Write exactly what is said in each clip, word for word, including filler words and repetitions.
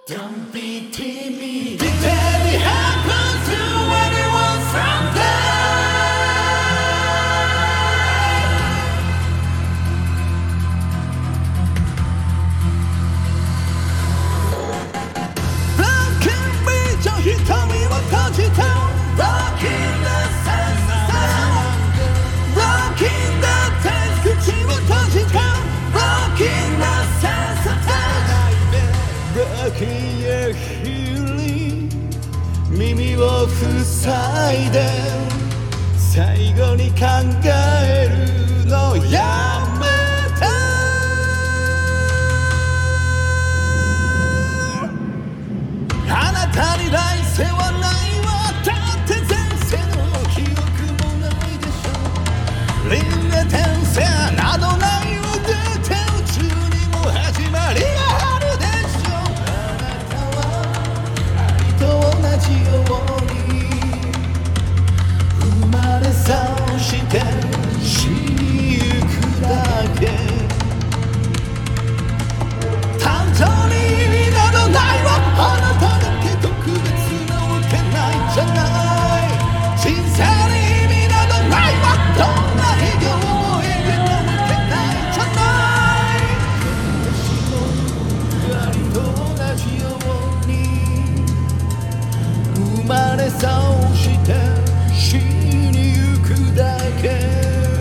Don't be timid. It happens to anyone someday. Broken vision 瞳を閉じた Broken the sense Broken the taste 口を閉じた Broken the sense Broken your hearing 耳を塞いで最後に考えるのやめてあなたに来世はないわだって前世の記憶もないでしょ輪廻転生などないわだって宇宙にも始まりがあるでしょあなたは愛と同じように生まれそうして死にゆくだけ誕生に意味などないわあなただけ特別なわけないじゃない人生に意味などないわどんな偉業も永遠なわけないじゃない私もありと同じように生まれそうして死にゆくだけ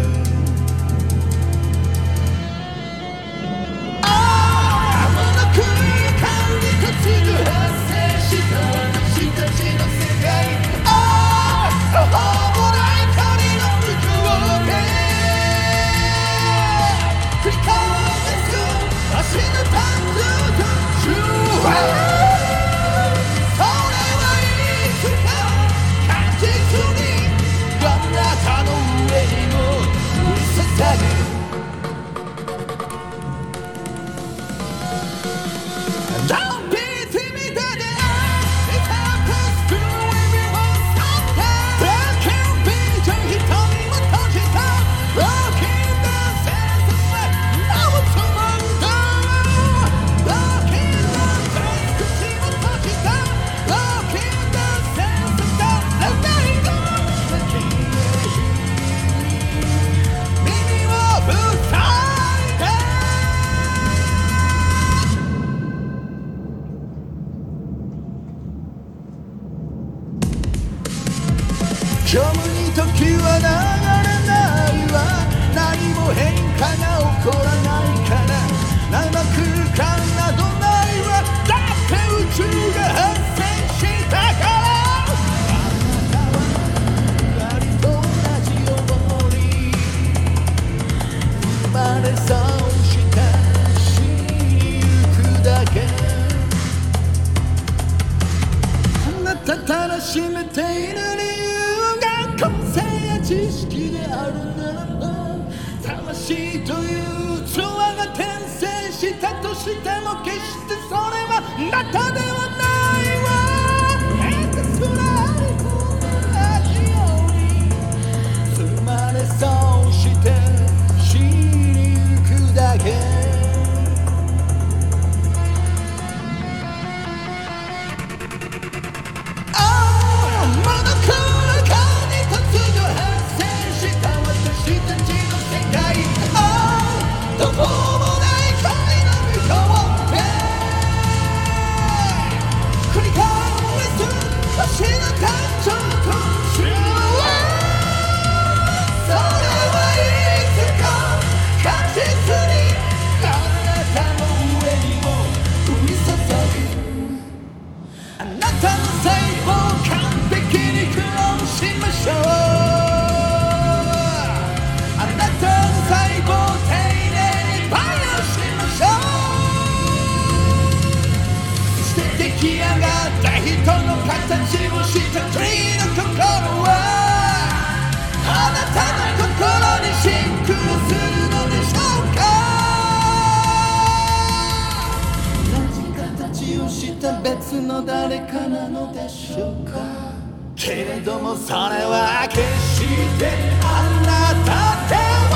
虚無に時は流れないわ何も変化が起こらないから生空間などないわだって宇宙が発生したからあなたはありと同じように生まれそうした死にゆくだけあなた楽しめている理由個性や知識であるならば魂という器が転生したとしても決してそれはあなたではないわエクストラありと同じように生まれそうして死にゆくだけ出来上がった人の形をした君の心はあなたの心にシンクロするのでしょうか同じ形をした別の誰かなのでしょうかけれどもそれは決してあなたでは